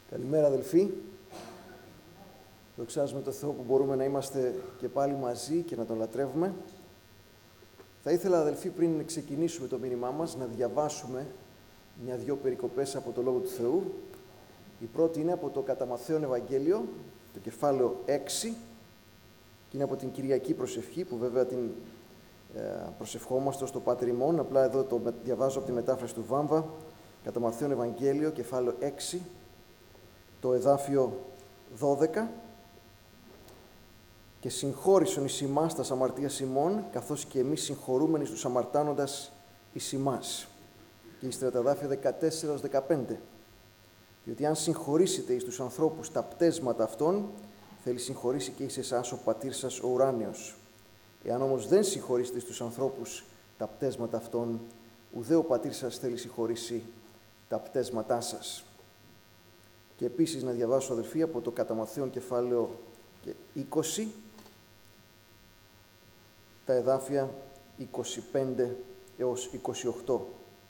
Καλημέρα αδελφοί. Δοξάζουμε τον Θεό που μπορούμε να είμαστε και πάλι μαζί και να τον λατρεύουμε. Θα ήθελα αδελφοί πριν ξεκινήσουμε το μήνυμά μας να διαβάσουμε μια-δυο περικοπές από το Λόγο του Θεού. Η πρώτη είναι από το κατά Μαθαίον Ευαγγέλιο, το κεφάλαιο 6 και είναι από την Κυριακή Προσευχή που βέβαια την προσευχόμαστε στο Πάτερ ημών. Απλά εδώ το διαβάζω από τη μετάφραση του Βάμβα. Κατά Μαθαίον Ευαγγέλιο, κεφάλαιο 6, το εδάφιο 12. Και συγχώρησον εις ημάς τας αμαρτίας ημών, καθώς και εμείς συγχωρούμενοι στους αμαρτάνοντας εις ημάς. Και ύστερα τα εδάφια 14-15. Διότι αν συγχωρήσετε εις τους ανθρώπους τα πτέσματα αυτών, θέλει συγχωρήσει και εις εσάς ο πατήρ σας ο ουράνιος. Εάν όμως δεν συγχωρήσετε στους ανθρώπους τα πτέσματα αυτών, ουδέ ο πατήρ σας θέλει συγχωρήσει τα πτέσματά σας. Και επίσης να διαβάσω αδελφοί από το κατά Μαθαίον κεφάλαιο 20, τα εδάφια 25 έως 28.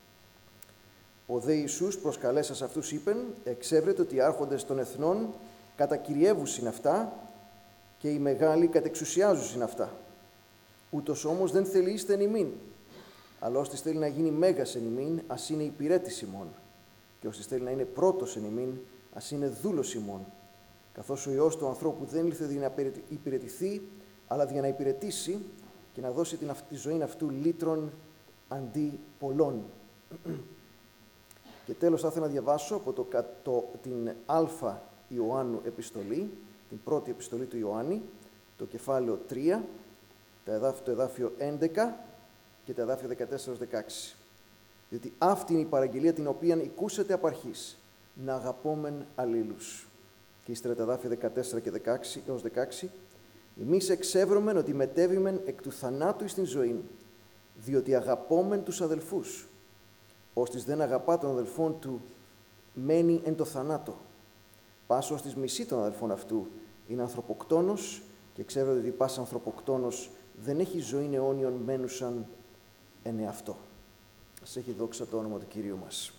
Ο δε Ιησούς προσκαλέσας αυτούς είπεν, εξέβρετε ότι οι άρχοντες των εθνών κατακυριεύουσιν αυτά και οι μεγάλοι κατεξουσιάζουσιν αυτά. Ούτως όμως δεν θέλει είστε εν ημίν, αλλά ώστις θέλει να γίνει μέγας εν ημίν, ας είναι υπηρέτης ημών, και ώστις θέλει να είναι πρώτος εν ημίν, ας είναι δούλος ημών. Καθώς ο Υιός του ανθρώπου δεν ήλθε για να υπηρετηθεί, αλλά για να υπηρετήσει και να δώσει τη ζωή αυτού λύτρων αντί πολλών. Και τέλος θα ήθελα να διαβάσω από την Α Ιωάννου επιστολή, την πρώτη επιστολή του Ιωάννη, το κεφάλαιο 3, το εδάφιο 11 και τα εδάφια 14-16. Διότι αυτή είναι η παραγγελία την οποία οικούσατε απ' αρχής, να αγαπόμεν αλλήλους. Και ύστερα τα εδάφια 14 και 16 έως 16. Εμείς εξεύρωμεν ότι μετέβημεν εκ του θανάτου εις την ζωή, διότι αγαπόμεν τους αδελφούς. Ώστις δεν αγαπά των αδελφών του, μένει εν το θανάτο. Πάσο ώστις μισεί των αδελφών αυτού, είναι ανθρωποκτόνος, και εξεύρωτε ότι πας ανθρωποκτόνος δεν έχει ζωή αιώνιον μένουσαν εν εαυτό. Ας έχει δόξα το όνομα του Κυρίου μας.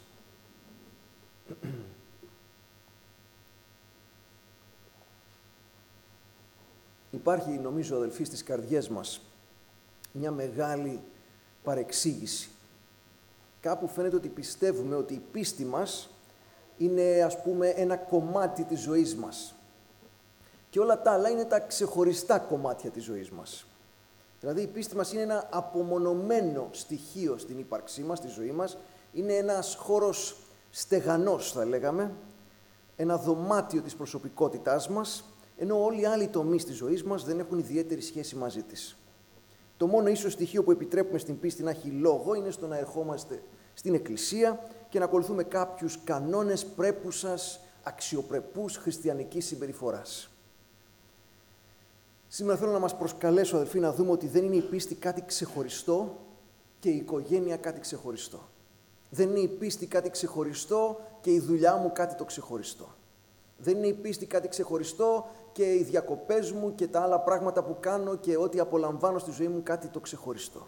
Υπάρχει, νομίζω, αδελφοί, στις καρδιές μας μια μεγάλη παρεξήγηση. Κάπου φαίνεται ότι πιστεύουμε ότι η πίστη μας είναι, ας πούμε, ένα κομμάτι της ζωής μας. Και όλα τα άλλα είναι τα ξεχωριστά κομμάτια της ζωής μας. Δηλαδή, η πίστη μας είναι ένα απομονωμένο στοιχείο στην ύπαρξή μας, στη ζωή μας. Είναι ένας χώρος στεγανός, θα λέγαμε, ένα δωμάτιο της προσωπικότητάς μας, ενώ όλοι οι άλλοι τομείς της ζωής μας δεν έχουν ιδιαίτερη σχέση μαζί της. Το μόνο ίσως στοιχείο που επιτρέπουμε στην πίστη να έχει λόγο είναι στο να ερχόμαστε στην Εκκλησία και να ακολουθούμε κάποιους κανόνες πρέπουσας, αξιοπρεπούς χριστιανικής συμπεριφοράς. Σήμερα θέλω να μας προσκαλέσω, αδελφοί, να δούμε ότι δεν είναι η πίστη κάτι ξεχωριστό και η οικογένεια κάτι ξεχωριστό. Δεν είναι η πίστη κάτι ξεχωριστό και η δουλειά μου κάτι το ξεχωριστό. Δεν είναι η πίστη κάτι ξεχωριστό και οι διακοπές μου και τα άλλα πράγματα που κάνω και ό,τι απολαμβάνω στη ζωή μου κάτι το ξεχωριστό.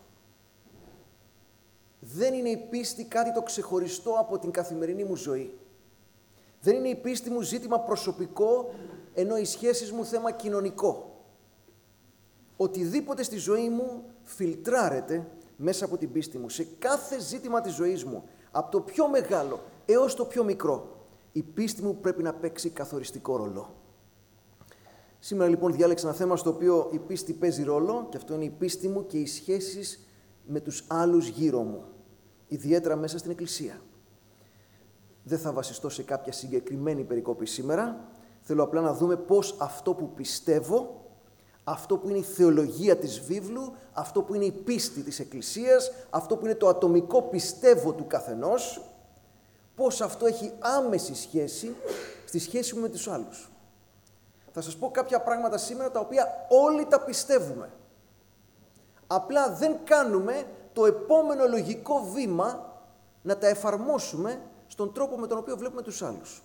Δεν είναι η πίστη κάτι το ξεχωριστό από την καθημερινή μου ζωή. Δεν είναι η πίστη μου ζήτημα προσωπικό, ενώ οι σχέσεις μου θέμα κοινωνικό. Οτιδήποτε στη ζωή μου φιλτράρεται μέσα από την πίστη μου. Σε κάθε ζήτημα της ζωής μου, από το πιο μεγάλο έως το πιο μικρό, η πίστη μου πρέπει να παίξει καθοριστικό ρόλο. Σήμερα λοιπόν διάλεξα ένα θέμα στο οποίο η πίστη παίζει ρόλο, και αυτό είναι η πίστη μου και οι σχέσεις με τους άλλους γύρω μου, ιδιαίτερα μέσα στην Εκκλησία. Δεν θα βασιστώ σε κάποια συγκεκριμένη περικόπη σήμερα, θέλω απλά να δούμε πώς αυτό που πιστεύω, αυτό που είναι η θεολογία της βίβλου, αυτό που είναι η πίστη της Εκκλησίας, αυτό που είναι το ατομικό πιστεύω του καθενός, πώς αυτό έχει άμεση σχέση στη σχέση μου με τους άλλους. Θα σας πω κάποια πράγματα σήμερα τα οποία όλοι τα πιστεύουμε. Απλά δεν κάνουμε το επόμενο λογικό βήμα να τα εφαρμόσουμε στον τρόπο με τον οποίο βλέπουμε τους άλλους.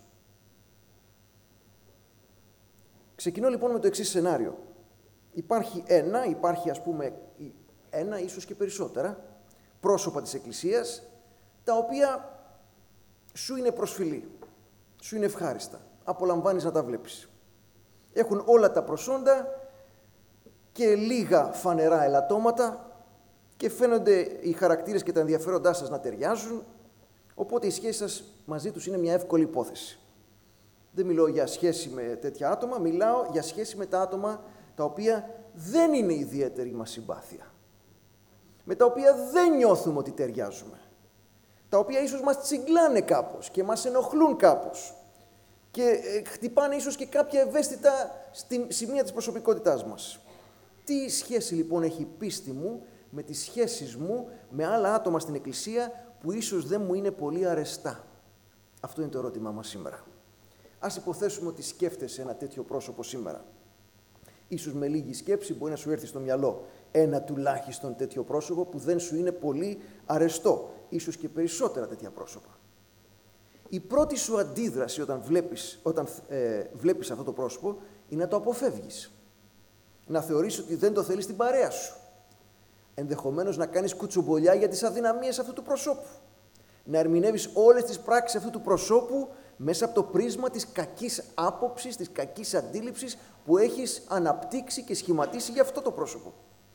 Ξεκινώ λοιπόν με το εξής σενάριο. Υπάρχει ας πούμε ένα, ίσως και περισσότερα, πρόσωπα της Εκκλησίας, τα οποία σου είναι προσφυλή, σου είναι ευχάριστα. απολαμβάνεις να τα βλέπεις. Έχουν όλα τα προσόντα και λίγα φανερά ελαττώματα και φαίνονται οι χαρακτήρες και τα ενδιαφέροντά σας να ταιριάζουν, οπότε η σχέση σας μαζί τους είναι μια εύκολη υπόθεση. Δεν μιλώ για σχέση με τέτοια άτομα, μιλάω για σχέση με τα άτομα τα οποία δεν είναι ιδιαίτερη μας συμπάθεια, με τα οποία δεν νιώθουμε ότι ταιριάζουμε, τα οποία ίσως μας τσιγκλάνε κάπως και μας ενοχλούν κάπως και χτυπάνε ίσως και κάποια ευαίσθητα σημεία της προσωπικότητάς μας. Τι σχέση λοιπόν έχει η πίστη μου με τις σχέσεις μου με άλλα άτομα στην Εκκλησία που ίσως δεν μου είναι πολύ αρεστά? Αυτό είναι το ερώτημά μας σήμερα. Ας υποθέσουμε ότι σκέφτεσαι ένα τέτοιο πρόσωπο σήμερα. Ίσως με λίγη σκέψη μπορεί να σου έρθει στο μυαλό ένα τουλάχιστον τέτοιο πρόσωπο που δεν σου είναι πολύ αρεστό. Ίσως και περισσότερα τέτοια πρόσωπα. Η πρώτη σου αντίδραση όταν βλέπεις αυτό το πρόσωπο είναι να το αποφεύγεις. Να θεωρείς ότι δεν το θέλεις στην παρέα σου. Ενδεχομένως να κάνεις κουτσομπολιά για τις αδυναμίες αυτού του προσώπου. Να ερμηνεύεις όλες τις πράξεις αυτού του προσώπου μέσα από το πρίσμα της κακής άποψης, της κακής αντίληψης που έχεις αναπτύξει και σχηματίσει για αυτό το πρόσωπο.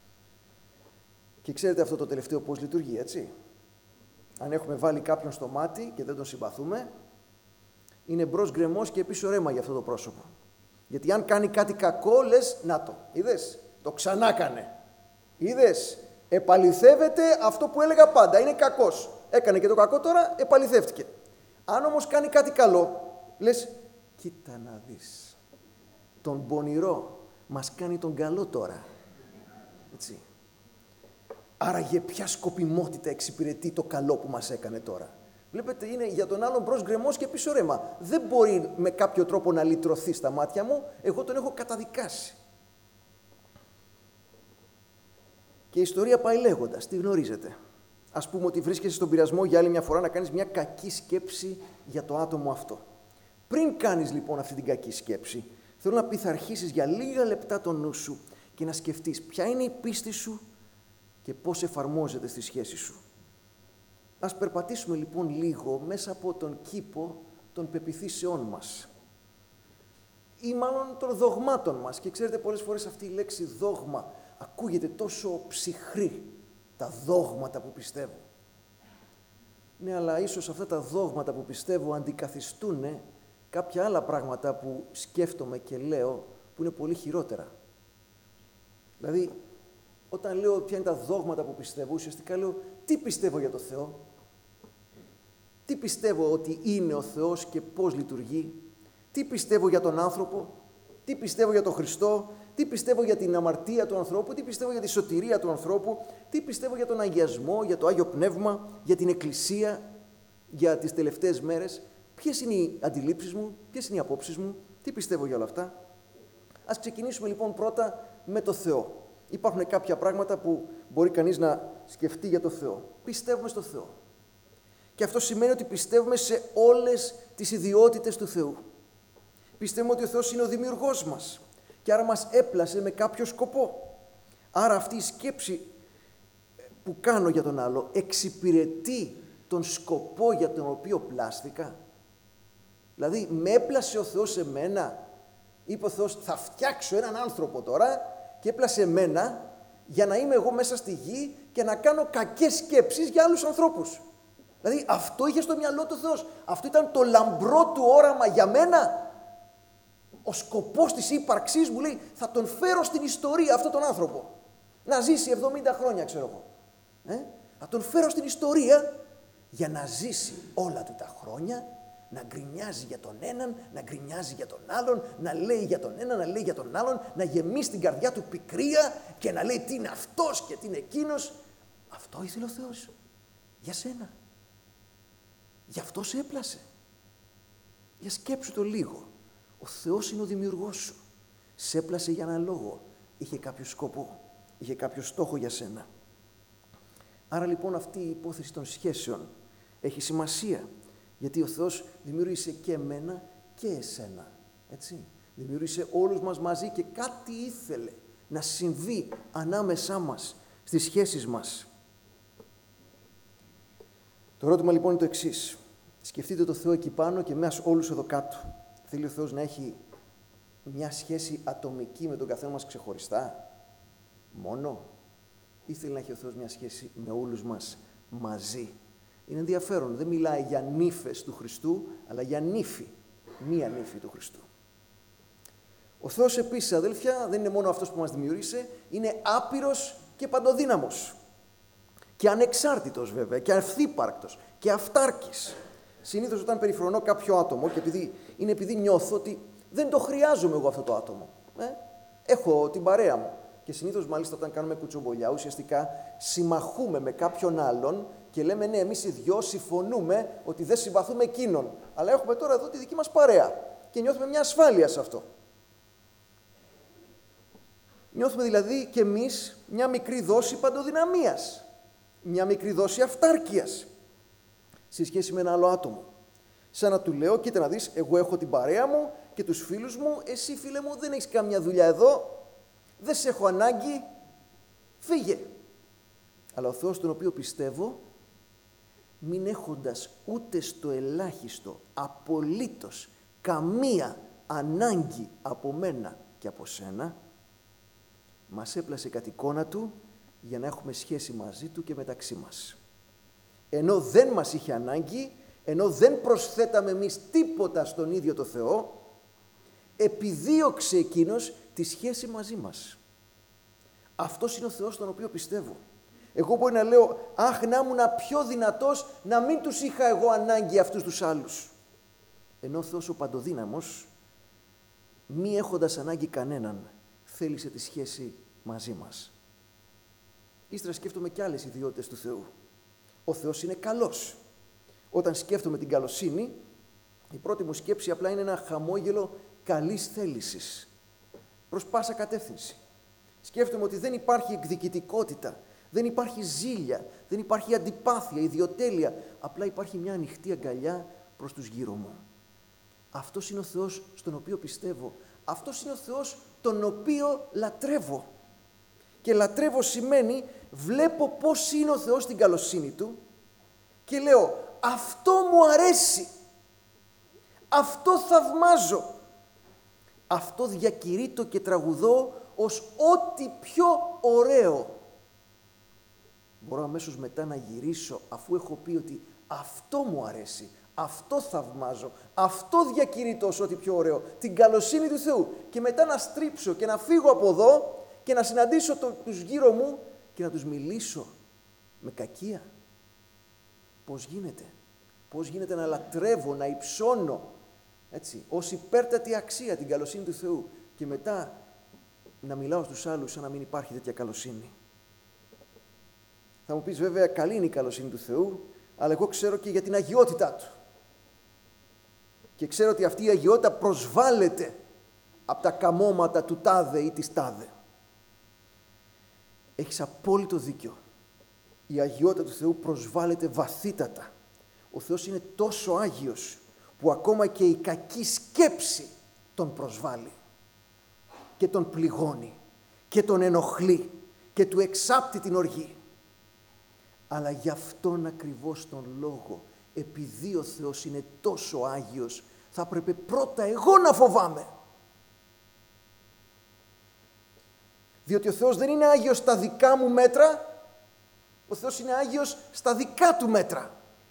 Και ξέρετε αυτό το τελευταίο πώς λειτουργεί, έτσι? Αν έχουμε βάλει κάποιον στο μάτι και δεν τον συμπαθούμε, είναι μπρος γκρεμός και πίσω ρέμα για αυτό το πρόσωπο. Γιατί αν κάνει κάτι κακό, λες, να το, είδες, το ξανά κάνε. Είδες, επαληθεύεται αυτό που έλεγα πάντα, είναι κακός. Έκανε και το κακό τώρα, επαληθεύτηκε. Αν όμως κάνει κάτι καλό, λες, κοίτα να δεις, τον πονηρό μας κάνει τον καλό τώρα. Έτσι. Άρα για ποια σκοπιμότητα εξυπηρετεί το καλό που μας έκανε τώρα? Βλέπετε, είναι για τον άλλον μπρος γκρεμός και πίσω ρέμα. Δεν μπορεί με κάποιο τρόπο να λυτρωθεί στα μάτια μου, εγώ τον έχω καταδικάσει. Και η ιστορία πάει λέγοντας, τη γνωρίζετε. Ας πούμε ότι βρίσκεσαι στον πειρασμό για άλλη μια φορά να κάνεις μια κακή σκέψη για το άτομο αυτό. Πριν κάνεις λοιπόν αυτή την κακή σκέψη, θέλω να πειθαρχήσεις για λίγα λεπτά το νου σου και να σκεφτείς ποια είναι η πίστη σου και πώς εφαρμόζεται στη σχέση σου. Ας περπατήσουμε λοιπόν λίγο μέσα από τον κήπο των πεποιθήσεών μας ή μάλλον των δογμάτων μας. Και ξέρετε, πολλές φορές αυτή η λέξη δόγμα ακούγεται τόσο ψυχρή. Τα δόγματα που πιστεύω. Ναι, αλλά ίσως αυτά τα δόγματα που πιστεύω αντικαθιστούν κάποια άλλα πράγματα που σκέφτομαι και λέω που είναι πολύ χειρότερα. Δηλαδή, όταν λέω ποια είναι τα δόγματα που πιστεύω, ουσιαστικά λέω τι πιστεύω για το Θεό, τι πιστεύω ότι είναι ο Θεός και πώς λειτουργεί, τι πιστεύω για τον άνθρωπο, τι πιστεύω για τον Χριστό, τι πιστεύω για την αμαρτία του ανθρώπου, τι πιστεύω για τη σωτηρία του ανθρώπου, τι πιστεύω για τον αγιασμό, για το Άγιο Πνεύμα, για την Εκκλησία, για τις τελευταίες μέρες, ποιες είναι οι αντιλήψεις μου, ποιες είναι οι απόψεις μου, τι πιστεύω για όλα αυτά. Ας ξεκινήσουμε λοιπόν πρώτα με το Θεό. Υπάρχουν κάποια πράγματα που μπορεί κανείς να σκεφτεί για το Θεό. Πιστεύουμε στο Θεό. Και αυτό σημαίνει ότι πιστεύουμε σε όλες τις ιδιότητες του Θεού. Πιστεύουμε ότι ο Θεός είναι ο δημιουργός μας και άρα μας έπλασε με κάποιο σκοπό. Άρα αυτή η σκέψη που κάνω για τον άλλο εξυπηρετεί τον σκοπό για τον οποίο πλάστηκα. Δηλαδή με έπλασε ο Θεός εμένα. Είπε ο Θεός, θα φτιάξω έναν άνθρωπο τώρα και έπλασε εμένα για να είμαι εγώ μέσα στη γη και να κάνω κακές σκέψεις για άλλους ανθρώπους. Δηλαδή αυτό είχε στο μυαλό του Θεός. Αυτό ήταν το λαμπρό του όραμα για μένα. Ο σκοπός της ύπαρξής μου, λέει, θα τον φέρω στην ιστορία αυτόν τον άνθρωπο. Να ζήσει 70 χρόνια, ξέρω εγώ. Θα τον φέρω στην ιστορία για να ζήσει όλα του τα χρόνια, να γκρινιάζει για τον έναν, να γκρινιάζει για τον άλλον, να λέει για τον έναν, να λέει για τον άλλον, να γεμίσει την καρδιά του πικρία και να λέει τι είναι αυτός και τι είναι εκείνος. Αυτό ήθελε ο Θεός για σένα. Γι' αυτό σε έπλασε. Για σκέψου το λίγο. Ο Θεός είναι ο δημιουργός σου. Σε έπλασε για έναν λόγο. Είχε κάποιο σκοπό. Είχε κάποιο στόχο για σένα. Άρα λοιπόν αυτή η υπόθεση των σχέσεων έχει σημασία. Γιατί ο Θεός δημιούργησε και εμένα και εσένα. Έτσι. Δημιούργησε όλους μας μαζί και κάτι ήθελε να συμβεί ανάμεσά μας, στις σχέσεις μας. Το ερώτημα λοιπόν είναι το εξής. Σκεφτείτε το Θεό εκεί πάνω και εμάς όλους εδώ κάτω. Θέλει ο Θεός να έχει μια σχέση ατομική με τον καθένα μας ξεχωριστά, μόνο, ή θέλει να έχει ο Θεός μια σχέση με όλους μας μαζί? Είναι ενδιαφέρον, δεν μιλάει για νύφες του Χριστού, αλλά για νύφη, μία νύφη του Χριστού. Ο Θεός επίσης, αδέλφια, δεν είναι μόνο αυτός που μας δημιούργησε, είναι άπειρος και παντοδύναμος. Και ανεξάρτητος βέβαια, και αυθύπαρκτος, και αυτάρκης. Συνήθως όταν περιφρονώ κάποιο άτομο, και επειδή νιώθω ότι δεν το χρειάζομαι εγώ αυτό το άτομο. Έχω την παρέα μου. Και συνήθως μάλιστα όταν κάνουμε κουτσομπολιά, ουσιαστικά συμμαχούμε με κάποιον άλλον και λέμε ναι, εμείς οι δυο συμφωνούμε ότι δεν συμπαθούμε εκείνον. Αλλά έχουμε τώρα εδώ τη δική μας παρέα και νιώθουμε μια ασφάλεια σε αυτό. Νιώθουμε δηλαδή κι εμείς μια μικρή δόση παντοδυναμίας, μια μικρή δόση αυτάρκειας σε σχέση με ένα άλλο άτομο. Σαν να του λέω, κοίτα να δεις, εγώ έχω την παρέα μου και τους φίλους μου, εσύ φίλε μου δεν έχεις καμιά δουλειά εδώ, δεν σε έχω ανάγκη, φύγε. Αλλά ο Θεός τον οποίο πιστεύω, μην έχοντας ούτε στο ελάχιστο, απολύτως, καμία ανάγκη από μένα και από σένα, μας έπλασε κατ' εικόνα Του για να έχουμε σχέση μαζί Του και μεταξύ μας. Ενώ δεν μας είχε ανάγκη, ενώ δεν προσθέταμε εμείς τίποτα στον ίδιο το Θεό, επιδίωξε Εκείνος τη σχέση μαζί μας. Αυτός είναι ο Θεός τον οποίο πιστεύω. Εγώ μπορεί να λέω, αχ, να ήμουν πιο δυνατός, να μην τους είχα εγώ ανάγκη αυτούς τους άλλους. Ενώ ο Θεός ο παντοδύναμος, μη έχοντας ανάγκη κανέναν, θέλησε τη σχέση μαζί μας. Ύστερα σκέφτομαι και άλλες ιδιότητες του Θεού. Ο Θεός είναι καλός. Όταν σκέφτομαι την καλοσύνη, η πρώτη μου σκέψη απλά είναι ένα χαμόγελο καλής θέλησης, προς πάσα κατεύθυνση. Σκέφτομαι ότι δεν υπάρχει εκδικητικότητα, δεν υπάρχει ζήλια, δεν υπάρχει αντιπάθεια, ιδιοτέλεια, απλά υπάρχει μια ανοιχτή αγκαλιά προς τους γύρω μου. Αυτός είναι ο Θεός στον οποίο πιστεύω. Αυτός είναι ο Θεός τον οποίο λατρεύω. Και λατρεύω σημαίνει βλέπω πώς είναι ο Θεός στην καλοσύνη Του και λέω αυτό μου αρέσει, αυτό θαυμάζω, αυτό διακηρύττω και τραγουδώ ως ό,τι πιο ωραίο. Μπορώ αμέσως μετά να γυρίσω αφού έχω πει ότι αυτό μου αρέσει, αυτό θαυμάζω, αυτό διακηρύττω ως ό,τι πιο ωραίο, την καλοσύνη του Θεού, και μετά να στρίψω και να φύγω από εδώ και να συναντήσω τους γύρω μου και να τους μιλήσω με κακία. Πώς γίνεται να λατρεύω, να υψώνω έτσι, ως υπέρτατη αξία την καλοσύνη του Θεού και μετά να μιλάω στους άλλους σαν να μην υπάρχει τέτοια καλοσύνη. Θα μου πεις βέβαια καλή είναι η καλοσύνη του Θεού, αλλά εγώ ξέρω και για την αγιότητά Του. Και ξέρω ότι αυτή η αγιότητα προσβάλλεται από τα καμώματα του τάδε ή της τάδε. Έχεις απόλυτο δίκιο. Η αγιότητα του Θεού προσβάλλεται βαθύτατα. Ο Θεός είναι τόσο άγιος που ακόμα και η κακή σκέψη τον προσβάλλει και τον πληγώνει και τον ενοχλεί και του εξάπτει την οργή. Αλλά γι' αυτόν ακριβώς τον λόγο, επειδή ο Θεός είναι τόσο άγιος, θα πρέπει πρώτα εγώ να φοβάμαι. Διότι ο Θεός δεν είναι άγιος στα δικά μου μέτρα, ο Θεός είναι άγιος στα δικά Του μέτρα.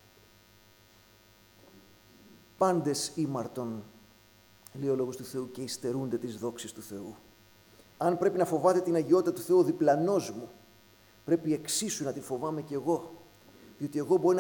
Πάντες ήμαρτον, λέει ο Λόγος του Θεού, και υστερούνται τις δόξεις του Θεού. Αν πρέπει να φοβάται την αγιότητα του Θεού ο διπλανός μου, πρέπει εξίσου να τη φοβάμαι κι εγώ. Διότι εγώ μπορεί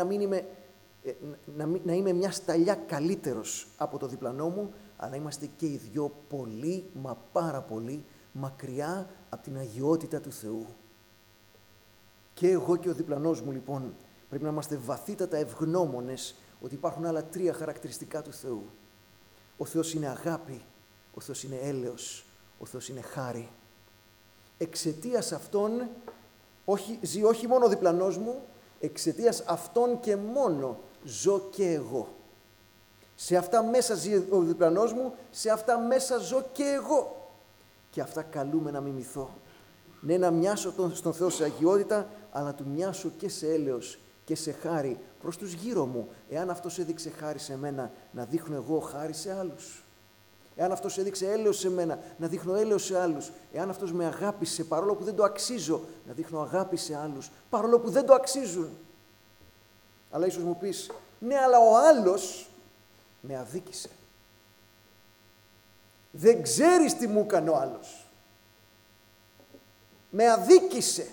να είμαι μια σταλιά καλύτερος από το διπλανό μου, αλλά είμαστε και οι δυο πολύ, μα πάρα πολύ, μακριά από την αγιότητα του Θεού. Και εγώ και ο διπλανός μου λοιπόν πρέπει να είμαστε βαθύτατα ευγνώμονες ότι υπάρχουν άλλα τρία χαρακτηριστικά του Θεού. Ο Θεός είναι αγάπη, ο Θεός είναι έλεος, ο Θεός είναι χάρη. Εξαιτίας αυτών ζει όχι μόνο ο διπλανός μου, εξαιτίας αυτών και μόνο ζω και εγώ. Σε αυτά μέσα ζει ο διπλανός μου, σε αυτά μέσα ζω και εγώ. Και αυτά καλούμε να μιμηθώ. Ναι, να μοιάσω στον Θεό σε αγιότητα, αλλά του μοιάσω και σε έλεος και σε χάρη προς τους γύρω μου. Εάν αυτός έδειξε χάρη σε μένα, να δείχνω εγώ χάρη σε άλλους. Εάν αυτός έδειξε έλεος σε μένα, να δείχνω έλεος σε άλλους. Εάν αυτός με αγάπησε, παρόλο που δεν το αξίζω, να δείχνω αγάπη σε άλλους, παρόλο που δεν το αξίζουν. Αλλά ίσως μου πεις, ναι, αλλά ο άλλος με αδίκησε. Δεν ξέρεις τι μου έκανε ο άλλος. Με αδίκησε.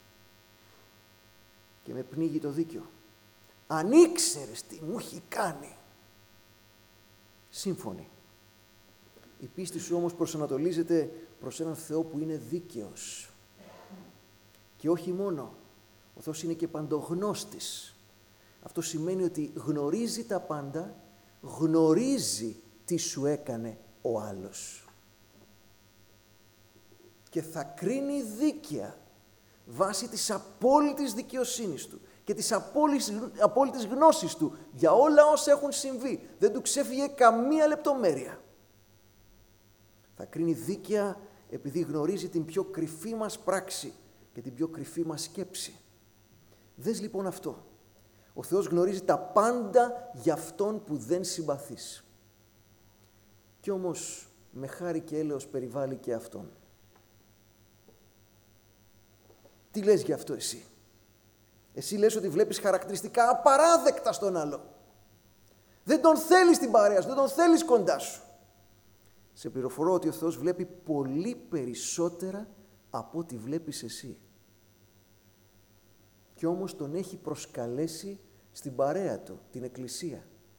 Και με πνίγει το δίκιο. Αν ήξερες τι μου έχει κάνει. Σύμφωνοι. Η πίστη σου όμως προσανατολίζεται προς έναν Θεό που είναι δίκαιος. Και όχι μόνο. Ο Θεός είναι και παντογνώστης. Αυτό σημαίνει ότι γνωρίζει τα πάντα, γνωρίζει τι σου έκανε ο άλλος. Και θα κρίνει δίκαια βάσει της απόλυτης δικαιοσύνης του και της απόλυτης γνώσης του για όλα όσα έχουν συμβεί. Δεν του ξέφυγε καμία λεπτομέρεια. Θα κρίνει δίκαια επειδή γνωρίζει την πιο κρυφή μας πράξη και την πιο κρυφή μας σκέψη. Δες λοιπόν αυτό. Ο Θεός γνωρίζει τα πάντα για αυτόν που δεν συμπαθείς. Κι όμως με χάρη και έλεος περιβάλλει και αυτόν. Τι λες γι' αυτό εσύ? Εσύ λες ότι βλέπεις χαρακτηριστικά απαράδεκτα στον άλλο. Δεν τον θέλεις στην παρέα σου, δεν τον θέλεις κοντά σου. Σε πληροφορώ ότι ο Θεός βλέπει πολύ περισσότερα από ό,τι βλέπεις εσύ. Κι όμως τον έχει προσκαλέσει στην παρέα του, την Εκκλησία.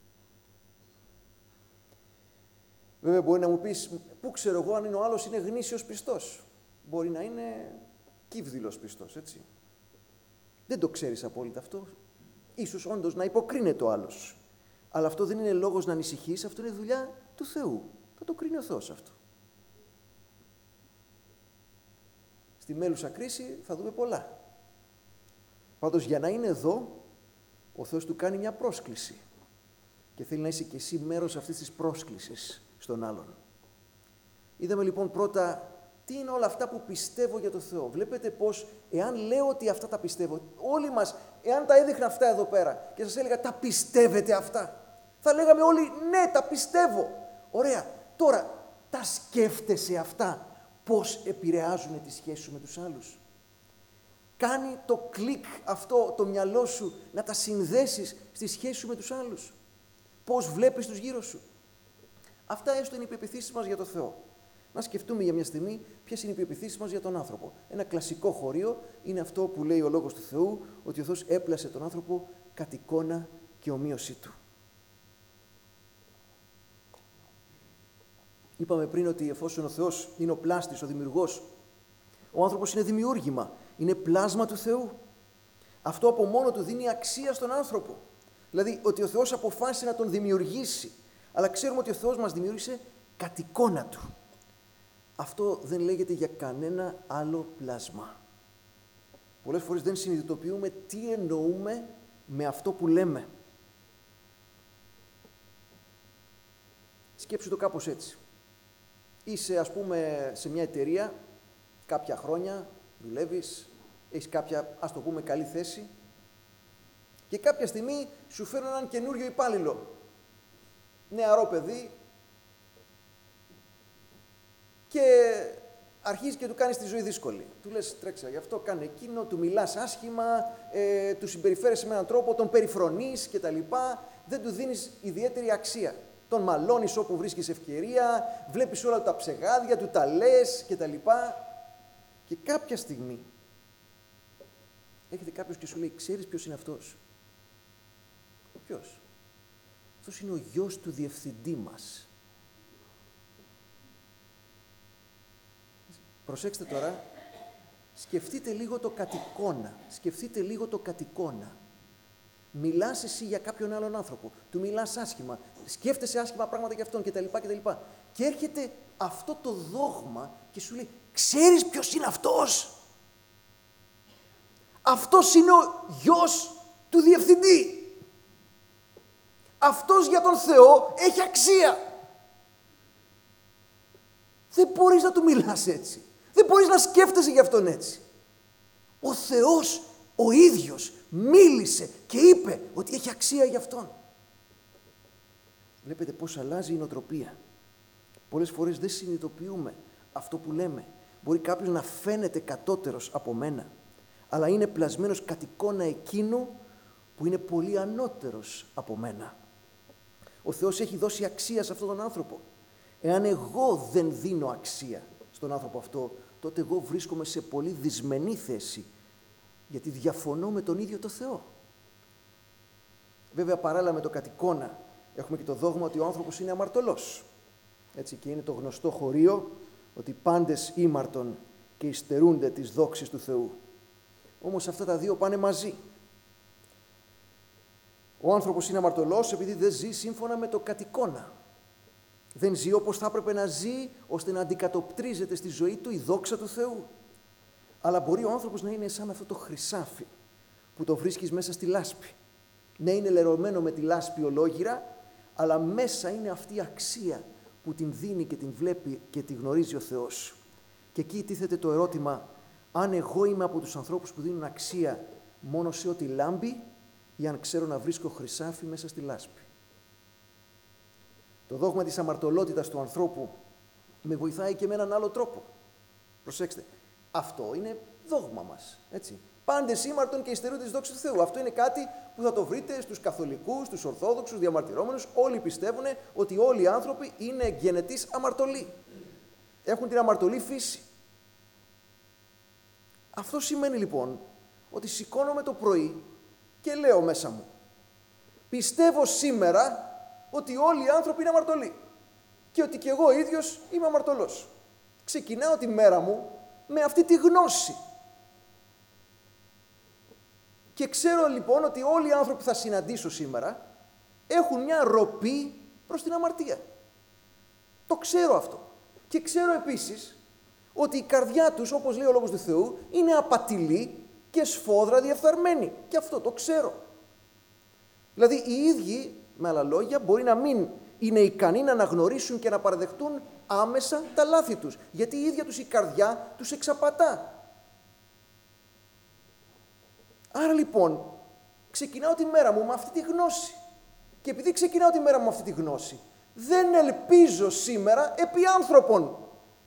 Βέβαια μπορεί να μου πεις, πού ξέρω εγώ αν είναι ο άλλος είναι γνήσιος πιστός. Μπορεί να είναι κύβδηλος πιστός, έτσι. Δεν το ξέρεις απόλυτα αυτό. Ίσως όντως να υποκρίνεται ο άλλος. Αλλά αυτό δεν είναι λόγος να ανησυχείς, αυτό είναι δουλειά του Θεού. Θα το κρίνει ο Θεός αυτό. Στη μέλουσα κρίση θα δούμε πολλά. Πάντως για να είναι εδώ, ο Θεός του κάνει μια πρόσκληση. Και θέλει να είσαι και εσύ μέρος αυτής της πρόσκλησης στον άλλον. Είδαμε λοιπόν πρώτα τι είναι όλα αυτά που πιστεύω για το Θεό. Βλέπετε πως εάν λέω ότι αυτά τα πιστεύω, όλοι μας, εάν τα έδειχνα αυτά εδώ πέρα και σας έλεγα τα πιστεύετε αυτά, θα λέγαμε όλοι ναι, τα πιστεύω. Ωραία, τώρα τα σκέφτεσαι αυτά, πώς επηρεάζουν τη σχέση σου με τους άλλους. Κάνει το κλικ αυτό το μυαλό σου να τα συνδέσεις στη σχέση σου με τους άλλους. Πώς βλέπεις τους γύρω σου. Αυτά έστω είναι οι πεποιθήσεις μας για το Θεό. Να σκεφτούμε για μια στιγμή ποιες είναι οι πεποιθήσεις μας για τον άνθρωπο. Ένα κλασικό χωρίο είναι αυτό που λέει ο Λόγος του Θεού, ότι ο Θεός έπλασε τον άνθρωπο κατ' εικόνα και ομοίωσή του. Είπαμε πριν ότι εφόσον ο Θεός είναι ο πλάστης, ο δημιουργός, ο άνθρωπος είναι δημιούργημα, είναι πλάσμα του Θεού. Αυτό από μόνο του δίνει αξία στον άνθρωπο. Δηλαδή ότι ο Θεός αποφάσισε να τον δημιουργήσει, αλλά ξέρουμε ότι ο Θεός μας δημιούργησε κατ' εικόνα του. Αυτό δεν λέγεται για κανένα άλλο πλάσμα. Πολλές φορές δεν συνειδητοποιούμε τι εννοούμε με αυτό που λέμε. Σκέψου το κάπως έτσι. Είσαι, ας πούμε, σε μια εταιρεία, κάποια χρόνια, δουλεύεις, έχεις κάποια, ας το πούμε, καλή θέση και κάποια στιγμή σου φέρνουν έναν καινούριο υπάλληλο. Νεαρό παιδί και αρχίζει και του κάνεις τη ζωή δύσκολη. Του λες τρέξα γι' αυτό, κάνε εκείνο, του μιλάς άσχημα, του συμπεριφέρεσαι με έναν τρόπο, τον περιφρονείς κτλ. Δεν του δίνεις ιδιαίτερη αξία. Τον μαλώνεις όπου βρίσκεις ευκαιρία, βλέπεις όλα τα ψεγάδια, του τα λες κτλ. Και κάποια στιγμή έρχεται κάποιος και σου λέει, ξέρεις ποιος είναι αυτός? Ποιος? Αυτός είναι ο γιος του διευθυντή μας. Προσέξτε τώρα, σκεφτείτε λίγο το κατ' εικόνα. Σκεφτείτε λίγο το κατ' εικόνα. Μιλάς εσύ για κάποιον άλλον άνθρωπο, του μιλάς άσχημα, σκέφτεσαι άσχημα πράγματα για αυτόν κτλ. Και έρχεται αυτό το δόγμα και σου λέει, ξέρεις ποιος είναι αυτός? Αυτός είναι ο γιος του διευθυντή. Αυτός για τον Θεό έχει αξία. Δεν μπορείς να του μιλάς έτσι. Δεν μπορείς να σκέφτεσαι για αυτόν έτσι. Ο Θεός ο ίδιος μίλησε και είπε ότι έχει αξία για αυτόν. Βλέπετε πώς αλλάζει η νοοτροπία. Πολλές φορές δεν συνειδητοποιούμε αυτό που λέμε. Μπορεί κάποιος να φαίνεται κατώτερος από μένα, αλλά είναι πλασμένος κατ' εικόνα εκείνου που είναι πολύ ανώτερος από μένα. Ο Θεός έχει δώσει αξία σε αυτόν τον άνθρωπο. Εάν εγώ δεν δίνω αξία στον άνθρωπο αυτό, τότε εγώ βρίσκομαι σε πολύ δυσμενή θέση, γιατί διαφωνώ με τον ίδιο το Θεό. Βέβαια, παράλληλα με το κατ' εικόνα, έχουμε και το δόγμα ότι ο άνθρωπος είναι αμαρτωλός. Έτσι, και είναι το γνωστό χωρίο ότι πάντες ήμαρτον και υστερούνται της δόξης του Θεού. Όμως αυτά τα δύο πάνε μαζί. Ο άνθρωπος είναι αμαρτωλός επειδή δεν ζει σύμφωνα με το κατ' εικόνα. Δεν ζει όπως θα έπρεπε να ζει, ώστε να αντικατοπτρίζεται στη ζωή του η δόξα του Θεού. Αλλά μπορεί ο άνθρωπος να είναι σαν αυτό το χρυσάφι που το βρίσκεις μέσα στη λάσπη. Να είναι λερωμένο με τη λάσπη ολόγυρα, αλλά μέσα είναι αυτή η αξία που την δίνει και την βλέπει και τη γνωρίζει ο Θεός. Και εκεί τίθεται το ερώτημα, αν εγώ είμαι από τους ανθρώπους που δίνουν αξία μόνο σε ό,τι λάμπει, ή αν ξέρω να βρίσκω χρυσάφι μέσα στη λάσπη. Το δόγμα της αμαρτωλότητας του ανθρώπου με βοηθάει και με έναν άλλο τρόπο. Προσέξτε, αυτό είναι δόγμα μας, έτσι. Πάντες ήμαρτον και υστερούνται της δόξης του Θεού. Αυτό είναι κάτι που θα το βρείτε στους καθολικούς, στους ορθόδοξους, διαμαρτυρόμενους. Όλοι πιστεύουν ότι όλοι οι άνθρωποι είναι γενετής αμαρτωλοί. Έχουν την αμαρτωλή φύση. Αυτό σημαίνει λοιπόν ότι σηκώνομαι το πρωί και λέω μέσα μου, πιστεύω σήμερα ότι όλοι οι άνθρωποι είναι αμαρτωλοί και ότι και εγώ ίδιος είμαι αμαρτωλός. Ξεκινάω τη μέρα μου με αυτή τη γνώση. Και ξέρω λοιπόν ότι όλοι οι άνθρωποι που θα συναντήσω σήμερα έχουν μια ροπή προς την αμαρτία. Το ξέρω αυτό. Και ξέρω επίσης ότι η καρδιά τους, όπως λέει ο Λόγος του Θεού, είναι απατηλή και σφόδρα διεφθαρμένη. Και αυτό το ξέρω. Δηλαδή οι ίδιοι, με άλλα λόγια, μπορεί να μην είναι ικανοί να αναγνωρίσουν και να παραδεχτούν άμεσα τα λάθη τους. Γιατί η ίδια τους η καρδιά τους εξαπατά. Άρα λοιπόν, ξεκινάω τη μέρα μου με αυτή τη γνώση. Και επειδή ξεκινάω τη μέρα μου με αυτή τη γνώση, δεν ελπίζω σήμερα επί άνθρωπων.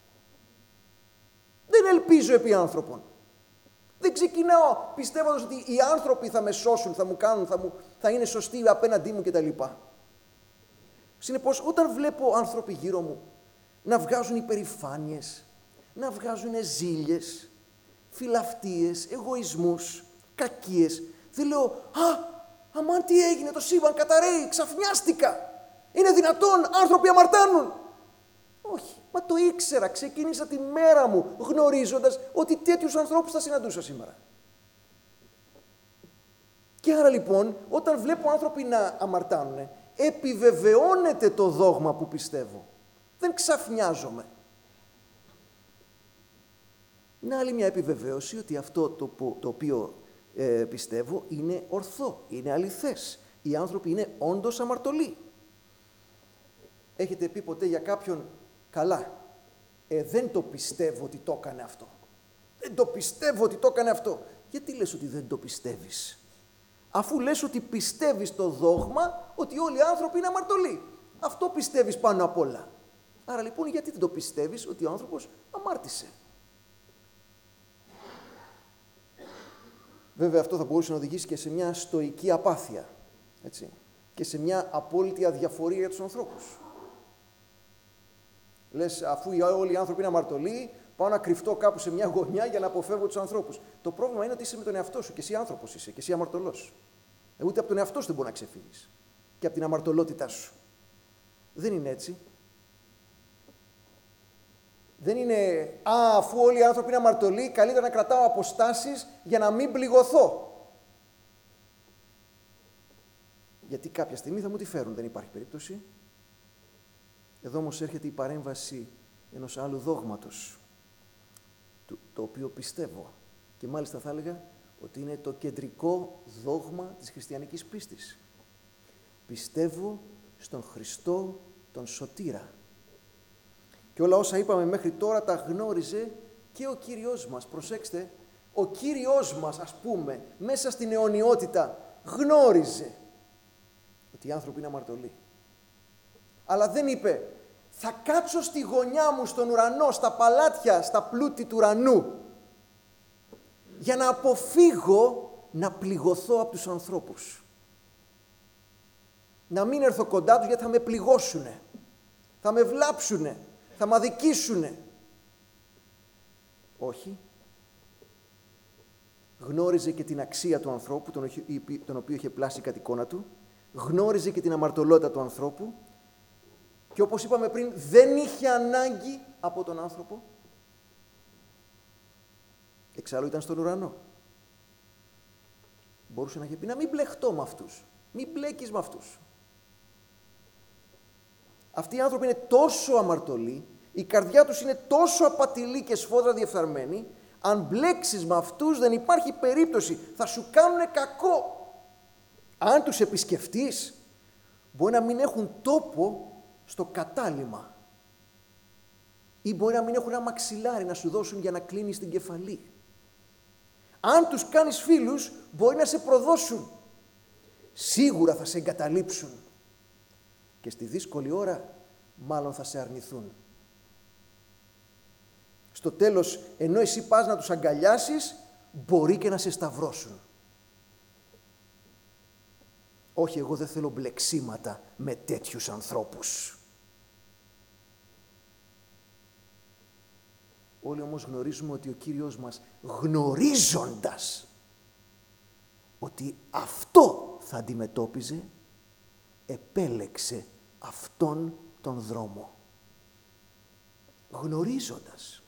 Δεν ελπίζω επί άνθρωπων. Δεν ξεκινάω πιστεύοντας ότι οι άνθρωποι θα με σώσουν, θα μου κάνουν, θα είναι σωστοί απέναντί μου κτλ. Συνεπώς, όταν βλέπω άνθρωποι γύρω μου να βγάζουν υπερηφάνειες, να βγάζουν ζήλιες, φιλαυτίες, εγωισμούς, κακίες, δεν λέω αμάν τι έγινε, το σύμπαν καταραίει, ξαφνιάστηκα. Είναι δυνατόν, άνθρωποι αμαρτάνουν. Όχι, μα το ήξερα, ξεκίνησα τη μέρα μου γνωρίζοντας ότι τέτοιους ανθρώπους θα συναντούσα σήμερα. Και άρα λοιπόν, όταν βλέπω άνθρωποι να αμαρτάνουν, επιβεβαιώνεται το δόγμα που πιστεύω. Δεν ξαφνιάζομαι. Είναι άλλη μια επιβεβαίωση ότι αυτό το οποίο πιστεύω είναι ορθό, είναι αληθές. Οι άνθρωποι είναι όντως αμαρτωλοί. Έχετε πει ποτέ για κάποιον, καλά, δεν το πιστεύω ότι το έκανε αυτό. Δεν το πιστεύω ότι το έκανε αυτό. Γιατί λες ότι δεν το πιστεύεις? Αφού λες ότι πιστεύεις το δόγμα ότι όλοι οι άνθρωποι είναι αμαρτωλοί. Αυτό πιστεύεις πάνω απ' όλα. Άρα λοιπόν γιατί δεν το πιστεύεις ότι ο άνθρωπος αμάρτησε? Βέβαια αυτό θα μπορούσε να οδηγήσει και σε μια στοική απάθεια, έτσι, και σε μια απόλυτη αδιαφορία για τους ανθρώπους. Λες, αφού όλοι οι άνθρωποι είναι αμαρτωλοί, πάω να κρυφτώ κάπου σε μια γωνιά για να αποφεύγω τους ανθρώπους. Το πρόβλημα είναι ότι είσαι με τον εαυτό σου και εσύ άνθρωπος είσαι και εσύ αμαρτωλός. Ούτε από τον εαυτό σου δεν μπορεί να ξεφύγεις και από την αμαρτωλότητά σου. Δεν είναι έτσι. Δεν είναι, αφού όλοι οι άνθρωποι είναι αμαρτωλοί, καλύτερα να κρατάω αποστάσεις για να μην πληγωθώ. Γιατί κάποια στιγμή θα μου τη φέρουν, δεν υπάρχει περίπτωση. Εδώ όμως έρχεται η παρέμβαση ενός άλλου δόγματος, το οποίο πιστεύω. Και μάλιστα θα έλεγα ότι είναι το κεντρικό δόγμα της χριστιανικής πίστης. Πιστεύω στον Χριστό τον Σωτήρα. Και όλα όσα είπαμε μέχρι τώρα τα γνώριζε και ο Κύριος μας. Προσέξτε, ο Κύριος μας, ας πούμε, μέσα στην αιωνιότητα γνώριζε ότι οι άνθρωποι είναι αμαρτωλοί. Αλλά δεν είπε, Θα κάτσω στη γωνιά μου, στον ουρανό, στα παλάτια, στα πλούτη του ουρανού, για να αποφύγω να πληγωθώ από τους ανθρώπους. Να μην έρθω κοντά τους γιατί θα με πληγώσουνε, θα με βλάψουνε, θα με αδικήσουνε. Όχι. Γνώριζε και την αξία του ανθρώπου, τον οποίο είχε πλάσει κατ' εικόνα του, γνώριζε και την αμαρτωλότητα του ανθρώπου και όπως είπαμε πριν, δεν είχε ανάγκη από τον άνθρωπο. Εξάλλου ήταν στον ουρανό. Μπορούσε να είχε πει να μην μπλεχτώ με αυτούς, μην μπλέκεις με αυτούς. Αυτοί οι άνθρωποι είναι τόσο αμαρτωλοί, η καρδιά τους είναι τόσο απατηλή και σφόδρα διεφθαρμένη, αν μπλέξεις με αυτούς δεν υπάρχει περίπτωση, θα σου κάνουνε κακό. Αν τους επισκεφτείς, μπορεί να μην έχουν τόπο στο κατάλημα ή μπορεί να μην έχουν ένα μαξιλάρι να σου δώσουν για να κλείνεις την κεφαλή. Αν τους κάνεις φίλους, μπορεί να σε προδώσουν. Σίγουρα θα σε εγκαταλείψουν. Και στη δύσκολη ώρα, μάλλον θα σε αρνηθούν. Στο τέλος, ενώ εσύ πας να τους αγκαλιάσεις, μπορεί και να σε σταυρώσουν. Όχι, εγώ δεν θέλω μπλεξίματα με τέτοιους ανθρώπους. Όλοι όμως γνωρίζουμε ότι ο Κύριος μας, γνωρίζοντας ότι αυτό θα αντιμετώπιζε, επέλεξε αυτόν τον δρόμο. Γνωρίζοντας.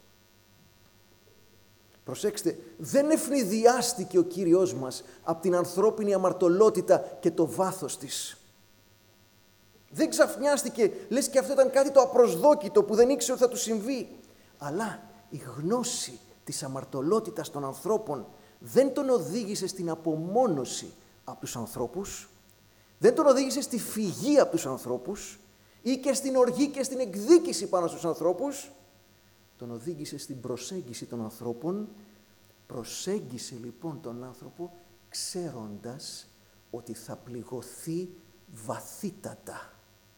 Προσέξτε, δεν ευνηδιάστηκε ο Κύριος μας από την ανθρώπινη αμαρτωλότητα και το βάθος της. Δεν ξαφνιάστηκε, λες και αυτό ήταν κάτι το απροσδόκητο που δεν ήξερε ότι θα του συμβεί. Αλλά η γνώση της αμαρτωλότητας των ανθρώπων δεν τον οδήγησε στην απομόνωση από τους ανθρώπους, δεν τον οδήγησε στη φυγή από τους ανθρώπους ή και στην οργή και στην εκδίκηση πάνω στους ανθρώπους, τον οδήγησε στην προσέγγιση των ανθρώπων. Προσέγγισε λοιπόν τον άνθρωπο ξέροντας ότι θα πληγωθεί βαθύτατα.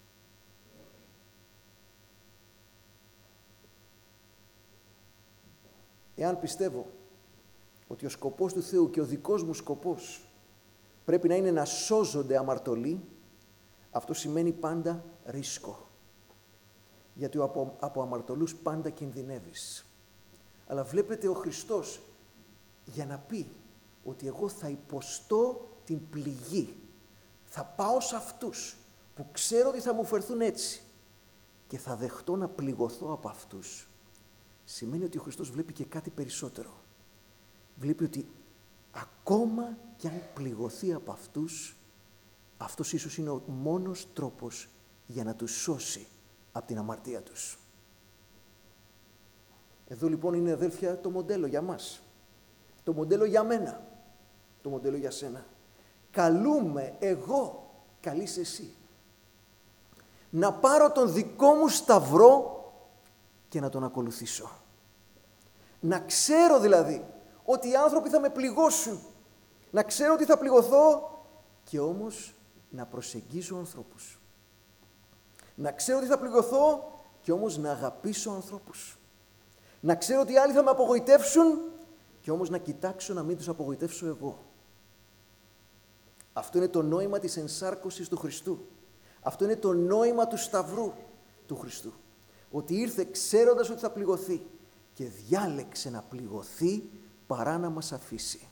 Εάν πιστεύω ότι ο σκοπός του Θεού και ο δικός μου σκοπός πρέπει να είναι να σώζονται αμαρτωλοί, αυτό σημαίνει πάντα ρίσκο. Γιατί από αμαρτωλούς πάντα κινδυνεύεις. Αλλά βλέπετε ο Χριστός για να πει ότι εγώ θα υποστώ την πληγή. Θα πάω σε αυτούς που ξέρω ότι θα μου φερθούν έτσι και θα δεχτώ να πληγωθώ από αυτούς. Σημαίνει ότι ο Χριστός βλέπει και κάτι περισσότερο. Βλέπει ότι ακόμα κι αν πληγωθεί από αυτούς, αυτός ίσως είναι ο μόνος τρόπος για να τους σώσει από την αμαρτία τους. Εδώ λοιπόν είναι, αδέλφια, το μοντέλο για μας. Το μοντέλο για μένα. Το μοντέλο για σένα. Καλούμε εγώ, καλείς εσύ, να πάρω τον δικό μου σταυρό και να τον ακολουθήσω. Να ξέρω δηλαδή ότι οι άνθρωποι θα με πληγώσουν. Να ξέρω ότι θα πληγωθώ και όμως να προσεγγίζω ανθρώπους. Να ξέρω ότι θα πληγωθώ και όμως να αγαπήσω ανθρώπους. Να ξέρω ότι οι άλλοι θα με απογοητεύσουν και όμως να κοιτάξω να μην τους απογοητεύσω εγώ. Αυτό είναι το νόημα της ενσάρκωσης του Χριστού. Αυτό είναι το νόημα του σταυρού του Χριστού. Ότι ήρθε ξέροντας ότι θα πληγωθεί και διάλεξε να πληγωθεί παρά να μας αφήσει.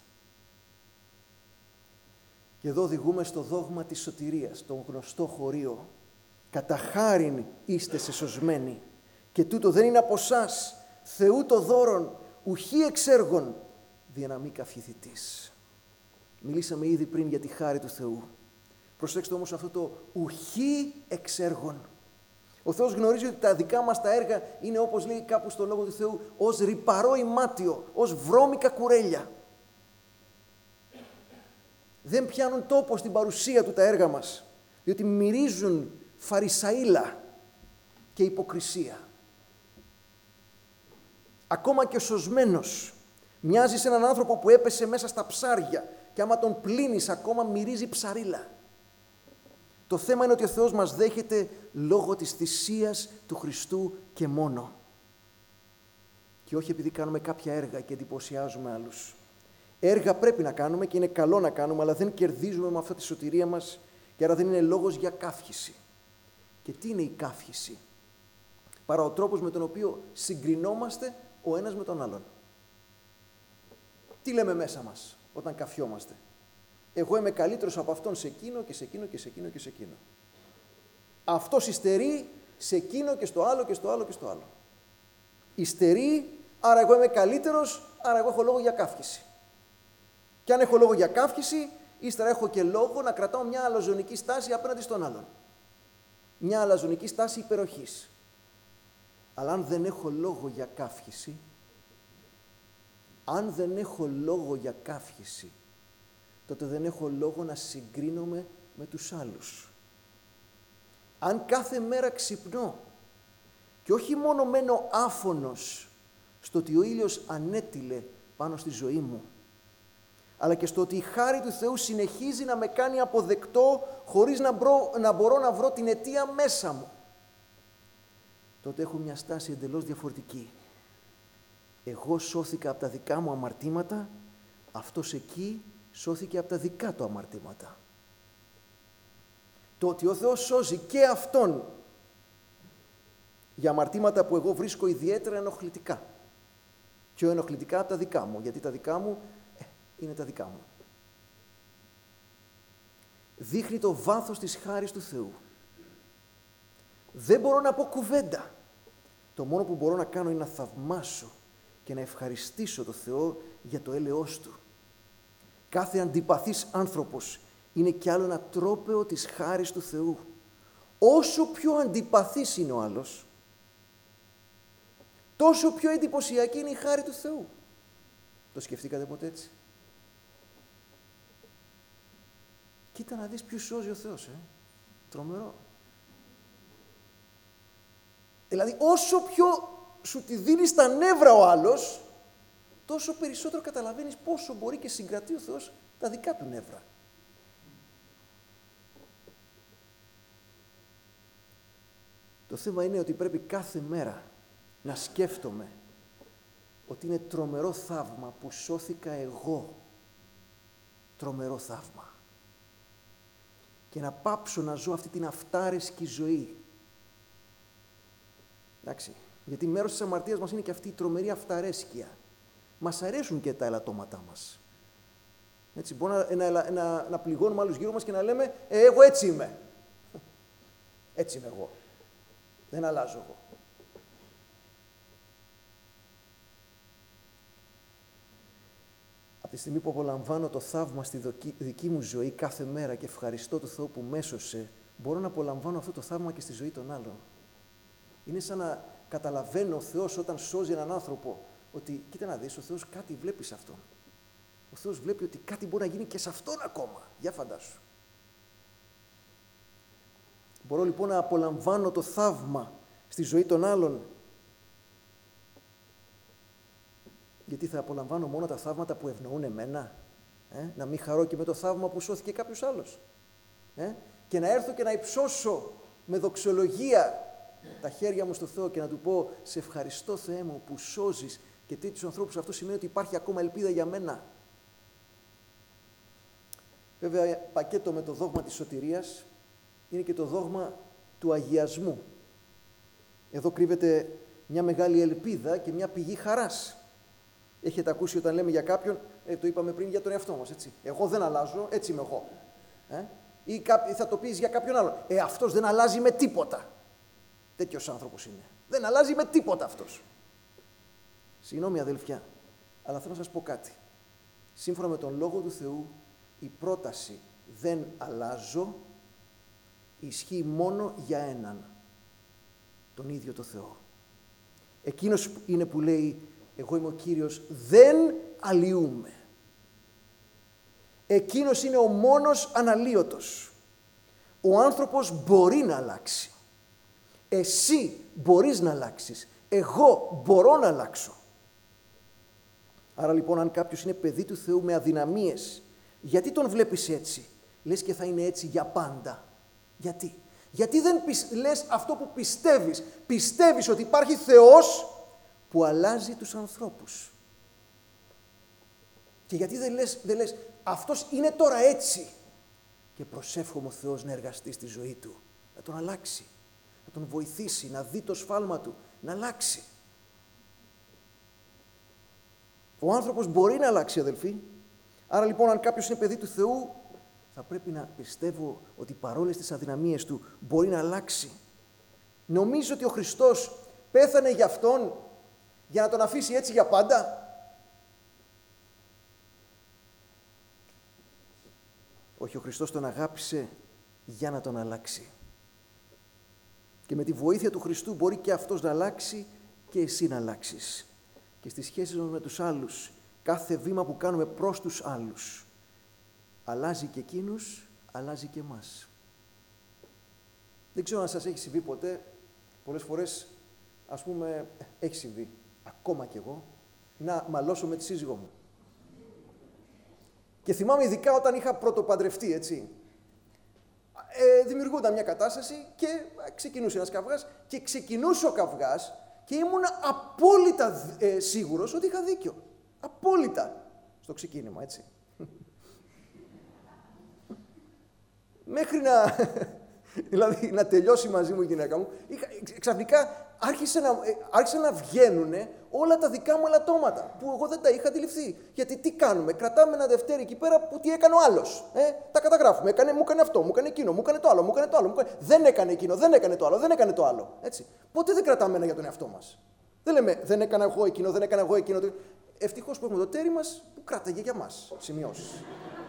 Και εδώ οδηγούμε στο δόγμα της σωτηρίας, το γνωστό χωρίο. Κατά χάριν είστε σεσωσμένοι και τούτο δεν είναι από εσάς, Θεού το δώρον, ουχή εξ έργων, δια να μη καυχηθητής. Μιλήσαμε ήδη πριν για τη χάρη του Θεού. Προσέξτε όμως αυτό το ουχή εξ έργων. Ο Θεός γνωρίζει ότι τα δικά μας τα έργα είναι, όπως λέει κάπου στο Λόγο του Θεού, ως ρυπαρό ημάτιο, ως βρώμικα κουρέλια. Δεν πιάνουν τόπο στην παρουσία του τα έργα μας, διότι μυρίζουν φαρισαΐλα και υποκρισία. Ακόμα και ο σωσμένος μοιάζει σε έναν άνθρωπο που έπεσε μέσα στα ψάρια και άμα τον πλύνεις ακόμα μυρίζει ψαρίλα. Το θέμα είναι ότι ο Θεός μας δέχεται λόγω της θυσίας του Χριστού και μόνο. Και όχι επειδή κάνουμε κάποια έργα και εντυπωσιάζουμε άλλους. Έργα πρέπει να κάνουμε και είναι καλό να κάνουμε, αλλά δεν κερδίζουμε με αυτή τη σωτηρία μας και άρα δεν είναι λόγος για καύχηση. Και τι είναι η καύχηση? Παρά ο τρόπος με τον οποίο συγκρινόμαστε ο ένας με τον άλλον. Τι λέμε μέσα μας όταν καυχιόμαστε? Εγώ είμαι καλύτερος από αυτόν σε εκείνο και σε εκείνο και σε εκείνο και σε εκείνο. Αυτός υστερεί σε εκείνο και στο άλλο και στο άλλο και στο άλλο. Υστερεί, άρα εγώ είμαι καλύτερος, άρα εγώ έχω λόγο για καύχηση. Και αν έχω λόγο για καύχηση, ύστερα έχω και λόγο να κρατάω μια αλαζονική στάση απέναντι στον άλλον. Μια αλαζονική στάση υπεροχής. Αλλά αν δεν έχω λόγο για καύχηση, τότε δεν έχω λόγο να συγκρίνομαι με τους άλλους. Αν κάθε μέρα ξυπνώ και όχι μόνο μένω άφωνος στο ότι ο ήλιος ανέτειλε πάνω στη ζωή μου, αλλά και στο ότι η χάρη του Θεού συνεχίζει να με κάνει αποδεκτό χωρίς να μπορώ να βρω την αιτία μέσα μου, τότε έχω μια στάση εντελώς διαφορετική. Εγώ σώθηκα από τα δικά μου αμαρτήματα, αυτός εκεί σώθηκε από τα δικά του αμαρτήματα. Το ότι ο Θεός σώζει και αυτόν για αμαρτήματα που εγώ βρίσκω ιδιαίτερα ενοχλητικά. Πιο ενοχλητικά από τα δικά μου, γιατί τα δικά μου είναι τα δικά μου. Δείχνει το βάθος της χάρης του Θεού. Δεν μπορώ να πω κουβέντα. Το μόνο που μπορώ να κάνω είναι να θαυμάσω και να ευχαριστήσω τον Θεό για το έλεος Του. Κάθε αντιπαθής άνθρωπος είναι κι άλλο ένα τρόπαιο της χάρης του Θεού. Όσο πιο αντιπαθής είναι ο άλλος, τόσο πιο εντυπωσιακή είναι η χάρη του Θεού. Το σκεφτήκατε ποτέ έτσι? Κοίτα να δεις ποιους σώζει ο Θεός, Τρομερό. Δηλαδή, όσο πιο σου τη δίνει στα νεύρα ο άλλος, τόσο περισσότερο καταλαβαίνεις πόσο μπορεί και συγκρατεί ο Θεός τα δικά του νεύρα. Το θέμα είναι ότι πρέπει κάθε μέρα να σκέφτομαι ότι είναι τρομερό θαύμα που σώθηκα εγώ. Τρομερό θαύμα. Και να πάψω να ζω αυτή την αυτάρεσκη ζωή. Εντάξει, γιατί μέρος της αμαρτίας μας είναι και αυτή η τρομερή αυταρέσκεια. Μας αρέσουν και τα ελαττώματά μας. Έτσι, μπορεί να πληγώνουμε άλλους γύρω μας και να λέμε εγώ έτσι είμαι. Έτσι είμαι εγώ. Δεν αλλάζω εγώ. Από τη στιγμή που απολαμβάνω το θαύμα στη δική μου ζωή κάθε μέρα και ευχαριστώ τον Θεό που με έσωσε, μπορώ να απολαμβάνω αυτό το θαύμα και στη ζωή των άλλων. Είναι σαν να καταλαβαίνω ο Θεός όταν σώζει έναν άνθρωπο ότι, κοίτα να δεις, ο Θεός κάτι βλέπει σε αυτόν. Ο Θεός βλέπει ότι κάτι μπορεί να γίνει και σε αυτόν ακόμα. Για φαντάσου. Μπορώ λοιπόν να απολαμβάνω το θαύμα στη ζωή των άλλων. Γιατί θα απολαμβάνω μόνο τα θαύματα που ευνοούν εμένα. Να μην χαρώ και με το θαύμα που σώθηκε κάποιος άλλος. Και να έρθω και να υψώσω με δοξολογία τα χέρια μου στο Θεό και να του πω «Σε ευχαριστώ Θεέ μου που σώζεις και τέτοιους ανθρώπους». Αυτό σημαίνει ότι υπάρχει ακόμα ελπίδα για μένα. Βέβαια, πακέτο με το δόγμα της σωτηρίας είναι και το δόγμα του αγιασμού. Εδώ κρύβεται μια μεγάλη ελπίδα και μια πηγή χαράς. Έχετε ακούσει όταν λέμε για κάποιον, το είπαμε πριν για τον εαυτό μας, έτσι. Εγώ δεν αλλάζω, έτσι είμαι εγώ. Ή θα το πεις για κάποιον άλλον. Αυτός δεν αλλάζει με τίποτα. Τέτοιος άνθρωπος είναι. Δεν αλλάζει με τίποτα αυτός. Συγγνώμη αδελφιά, αλλά θέλω να σας πω κάτι. Σύμφωνα με τον Λόγο του Θεού, η πρόταση «δεν αλλάζω» ισχύει μόνο για έναν, τον ίδιο το Θεό. Εκείνος είναι που λέει «Εγώ είμαι ο Κύριος, δεν αλλοιούμαι». Εκείνος είναι ο μόνος αναλύωτος. Ο άνθρωπος μπορεί να αλλάξει. Εσύ μπορείς να αλλάξεις. Εγώ μπορώ να αλλάξω. Άρα λοιπόν, αν κάποιος είναι παιδί του Θεού με αδυναμίες, γιατί τον βλέπεις έτσι? Λες και θα είναι έτσι για πάντα. Γιατί? Γιατί δεν λες αυτό που πιστεύεις. Πιστεύεις ότι υπάρχει Θεός που αλλάζει τους ανθρώπους. Και γιατί δεν λες αυτός είναι τώρα έτσι. Και προσεύχομαι ο Θεός να εργαστεί στη ζωή του. Να τον αλλάξει. Να τον βοηθήσει. Να δει το σφάλμα του. Να αλλάξει. Ο άνθρωπος μπορεί να αλλάξει, αδελφοί. Άρα λοιπόν, αν κάποιος είναι παιδί του Θεού, θα πρέπει να πιστεύω ότι παρόλες τις αδυναμίες του μπορεί να αλλάξει. Νομίζω ότι ο Χριστός πέθανε για αυτόν για να τον αφήσει έτσι για πάντα. Όχι, ο Χριστός τον αγάπησε για να τον αλλάξει. Και με τη βοήθεια του Χριστού μπορεί και αυτός να αλλάξει και εσύ να αλλάξεις. Και στις σχέσεις μας με τους άλλους, κάθε βήμα που κάνουμε προς τους άλλους, αλλάζει και εκείνους, αλλάζει και εμάς. Δεν ξέρω αν σας έχει συμβεί ποτέ, πολλές φορές, ας πούμε, έχει συμβεί, ακόμα κι εγώ, να μαλώσω με τη σύζυγό μου. Και θυμάμαι ειδικά όταν είχα πρωτοπαντρευτεί, έτσι. Δημιουργούνταν μια κατάσταση και ξεκινούσε ένας καυγάς και ξεκινούσε ο καυγάς και ήμουν απόλυτα σίγουρος ότι είχα δίκιο. Απόλυτα. Στο ξεκίνημα, έτσι. Μέχρι δηλαδή, να τελειώσει μαζί μου η γυναίκα μου, ξαφνικά άρχισε να βγαίνουν όλα τα δικά μου ελαττώματα, που εγώ δεν τα είχα αντιληφθεί. Γιατί τι κάνουμε, κρατάμε ένα δευτέρι εκεί πέρα που τι έκανε ο άλλος. Τα καταγράφουμε, μου έκανε αυτό, μου έκανε εκείνο, μου έκανε το άλλο, μου έκανε το άλλο. Δεν έκανε εκείνο, δεν έκανε το άλλο, δεν έκανε το άλλο. Έτσι. Ποτέ δεν κρατάμε ένα για τον εαυτό μας. Δεν λέμε, δεν έκανα εγώ εκείνο, δεν έκανα εγώ εκείνο. Ευτυχώς που έχουμε το τέρι μας που κράταγε για μας σημειώσεις.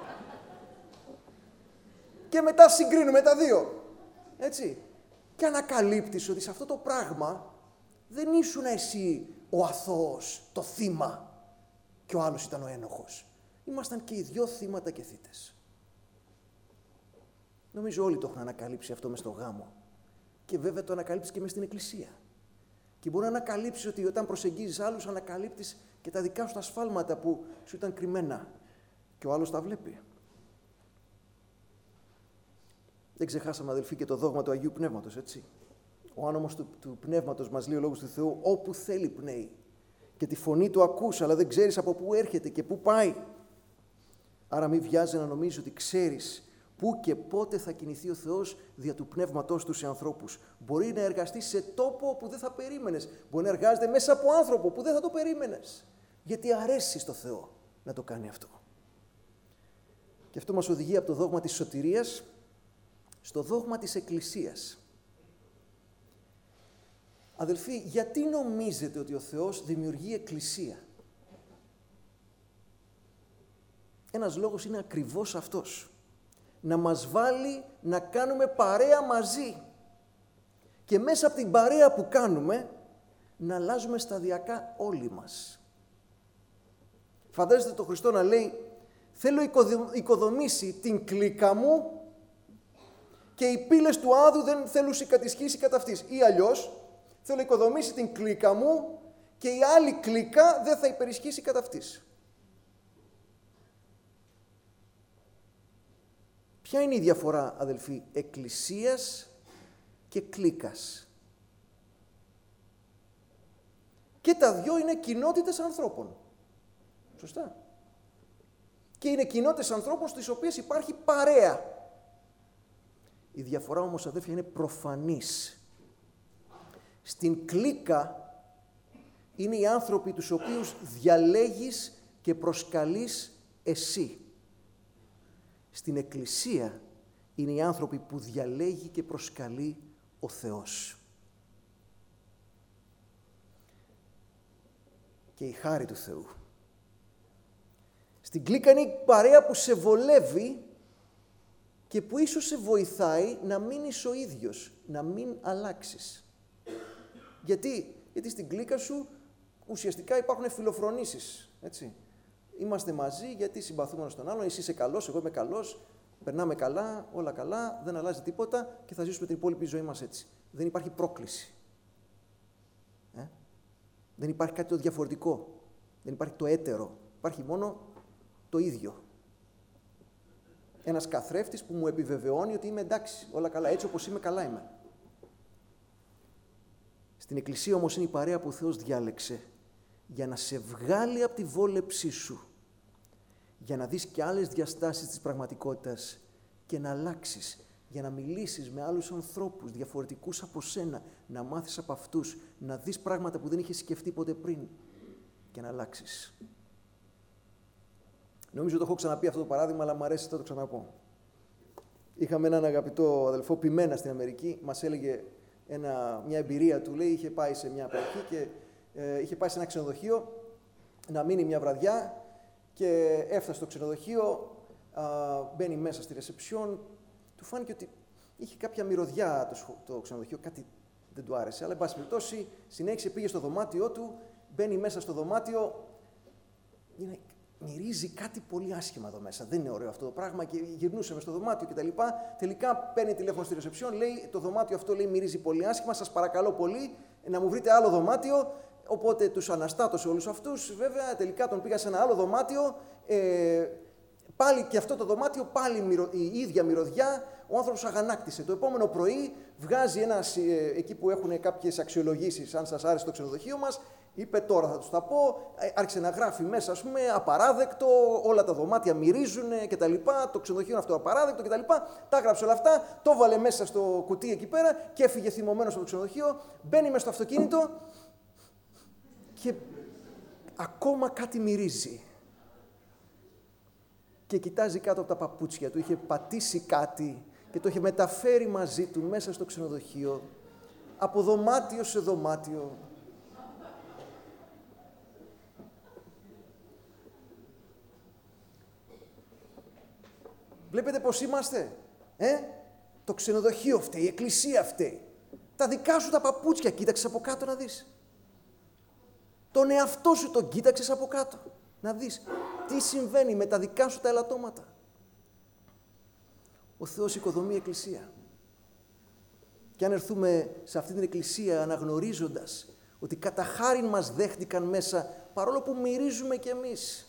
Και μετά συγκρίνουμε τα δύο. Έτσι. Και ανακαλύπτεις ότι σε αυτό το πράγμα δεν ήσουν εσύ ο αθώος, το θύμα, και ο άλλος ήταν ο ένοχος. Ήμασταν και οι δυο θύματα και θύτες. Νομίζω όλοι το έχουν ανακαλύψει αυτό μες στο γάμο. Και βέβαια το ανακαλύψεις και μες στην εκκλησία. Και μπορεί να ανακαλύψεις ότι όταν προσεγγίζεις άλλους, ανακαλύπτεις και τα δικά σου τα σφάλματα που σου ήταν κρυμμένα. Και ο άλλος τα βλέπει. Δεν ξεχάσαμε, αδελφοί, και το δόγμα του Αγίου Πνεύματος, έτσι. Ο άνομος του Πνεύματος, μας λέει ο Λόγος του Θεού, όπου θέλει πνέει. Και τη φωνή του ακούς, αλλά δεν ξέρεις από πού έρχεται και πού πάει. Άρα μη βιάζει να νομίζεις ότι ξέρεις πού και πότε θα κινηθεί ο Θεός δια του Πνεύματός του σε ανθρώπους. Μπορεί να εργαστεί σε τόπο που δεν θα περίμενες. Μπορεί να εργάζεται μέσα από άνθρωπο που δεν θα το περίμενες. Γιατί αρέσει στο Θεό να το κάνει αυτό. Και αυτό μας οδηγεί από το δόγμα της σωτηρίας στο δόγμα της Εκκλησίας. Αδελφοί, γιατί νομίζετε ότι ο Θεός δημιουργεί εκκλησία? Ένας λόγος είναι ακριβώς αυτός. Να μας βάλει να κάνουμε παρέα μαζί. Και μέσα από την παρέα που κάνουμε, να αλλάζουμε σταδιακά όλοι μας. Φαντάζεστε τον Χριστό να λέει, θέλω οικοδομήσει την κλίκα μου και οι πύλες του άδου δεν θέλουν κατησχύσει κατά αυτής. Ή αλλιώς, θέλω οικοδομήσει την κλίκα μου και η άλλη κλίκα δεν θα υπερισχύσει κατά αυτής. Ποια είναι η διαφορά, αδελφοί, εκκλησίας και κλίκας? Και τα δυο είναι κοινότητες ανθρώπων. Σωστά. Και είναι κοινότητες ανθρώπων στις οποίες υπάρχει παρέα. Η διαφορά όμως, αδέλφια, είναι προφανής. Στην κλίκα είναι οι άνθρωποι τους οποίους διαλέγεις και προσκαλείς εσύ. Στην εκκλησία είναι οι άνθρωποι που διαλέγει και προσκαλεί ο Θεός. Και η χάρη του Θεού. Στην κλίκα είναι η παρέα που σε βολεύει και που ίσως σε βοηθάει να μείνεις ο ίδιος, να μην αλλάξεις. Γιατί στην κλίκα σου ουσιαστικά υπάρχουν φιλοφρονήσεις, έτσι. Είμαστε μαζί γιατί συμπαθούμε ένας τον άλλον, εσύ είσαι καλός, εγώ είμαι καλός, περνάμε καλά, όλα καλά, δεν αλλάζει τίποτα και θα ζήσουμε την υπόλοιπη ζωή μας έτσι. Δεν υπάρχει πρόκληση. Δεν υπάρχει κάτι το διαφορετικό. Δεν υπάρχει το έτερο. Υπάρχει μόνο το ίδιο. Ένας καθρέφτης που μου επιβεβαιώνει ότι είμαι εντάξει, όλα καλά, έτσι όπως είμαι, καλά είμαι. Στην Εκκλησία όμως είναι η παρέα που ο Θεός διάλεξε για να σε βγάλει από τη βόλεψή σου, για να δεις και άλλες διαστάσεις της πραγματικότητας και να αλλάξεις, για να μιλήσεις με άλλους ανθρώπους διαφορετικούς από σένα, να μάθεις από αυτούς, να δεις πράγματα που δεν είχες σκεφτεί ποτέ πριν και να αλλάξεις. Νομίζω το έχω ξαναπεί αυτό το παράδειγμα, αλλά μου αρέσει να το ξαναπώ. Είχαμε έναν αγαπητό αδελφό Πιμένα στην Αμερική, μας έλεγε μια εμπειρία του, λέει, είχε πάει σε μια περιοχή και είχε πάει σε ένα ξενοδοχείο να μείνει μια βραδιά και έφτασε στο ξενοδοχείο, μπαίνει μέσα στη ρεσεψιόν, του φάνηκε ότι είχε κάποια μυρωδιά το ξενοδοχείο, κάτι δεν του άρεσε, αλλά εν πάση περιπτώσει συνέχισε, πήγε στο δωμάτιό του, μπαίνει μέσα στο δωμάτιο, μυρίζει κάτι πολύ άσχημα εδώ μέσα. Δεν είναι ωραίο αυτό το πράγμα και γυρνούσε μες στο δωμάτιο κτλ. Τελικά παίρνει τηλέφωνο στη ρεσεψιόν, λέει: το δωμάτιο αυτό, λέει, μυρίζει πολύ άσχημα. Σας παρακαλώ πολύ να μου βρείτε άλλο δωμάτιο. Οπότε τους αναστάτωσε όλους αυτούς. Βέβαια, τελικά τον πήγα σε ένα άλλο δωμάτιο. Πάλι και αυτό το δωμάτιο, πάλι η ίδια μυρωδιά. Ο άνθρωπος αγανάκτησε. Το επόμενο πρωί βγάζει εκεί που έχουν κάποιες αξιολογήσεις, αν σας άρεσε το ξενοδοχείο μας. Είπε τώρα θα τους τα πω, άρχισε να γράφει μέσα, ας πούμε, απαράδεκτο, όλα τα δωμάτια μυρίζουν κτλ. Το ξενοδοχείο είναι αυτό απαράδεκτο κτλ. Τα έγραψε όλα αυτά, το βάλε μέσα στο κουτί εκεί πέρα και έφυγε θυμωμένος από το ξενοδοχείο. Μπαίνει μέσα στο αυτοκίνητο και ακόμα κάτι μυρίζει. Και κοιτάζει κάτω από τα παπούτσια του, είχε πατήσει κάτι και το είχε μεταφέρει μαζί του μέσα στο ξενοδοχείο, από δωμάτιο σε δωμάτιο. Βλέπετε πώς είμαστε, Το ξενοδοχείο φταίει, η εκκλησία φταίει. Τα δικά σου τα παπούτσια κοίταξες από κάτω να δεις. Τον εαυτό σου τον κοίταξες από κάτω να δεις τι συμβαίνει με τα δικά σου τα ελαττώματα. Ο Θεός οικοδομεί εκκλησία. Και αν έρθουμε σε αυτή την εκκλησία αναγνωρίζοντας ότι κατά χάριν μας δέχτηκαν μέσα, παρόλο που μυρίζουμε κι εμείς.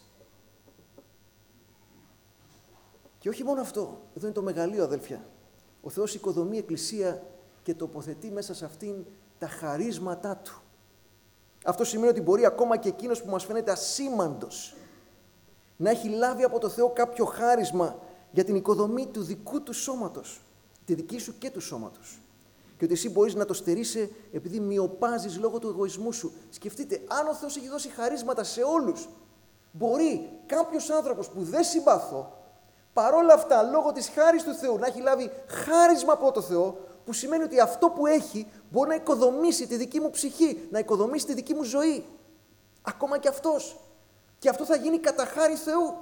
Και όχι μόνο αυτό, εδώ είναι το μεγαλείο, αδέλφια. Ο Θεός οικοδομεί εκκλησία και τοποθετεί μέσα σε αυτήν τα χαρίσματά Του. Αυτό σημαίνει ότι μπορεί ακόμα και εκείνος που μας φαίνεται ασήμαντος να έχει λάβει από το Θεό κάποιο χάρισμα για την οικοδομή του δικού του σώματος, τη δική σου και του σώματος. Και ότι εσύ μπορείς να το στερείσαι επειδή μειοπάζεις λόγω του εγωισμού σου. Σκεφτείτε, αν ο Θεός έχει δώσει χαρίσματα σε όλους, μπορεί κάποιος άνθρωπος που δεν συμπαθώ, παρόλα αυτά, λόγω της χάρης του Θεού, να έχει λάβει χάρισμα από το Θεό, που σημαίνει ότι αυτό που έχει μπορεί να οικοδομήσει τη δική μου ψυχή, να οικοδομήσει τη δική μου ζωή. Ακόμα και αυτός. Και αυτό θα γίνει κατά χάρη Θεού.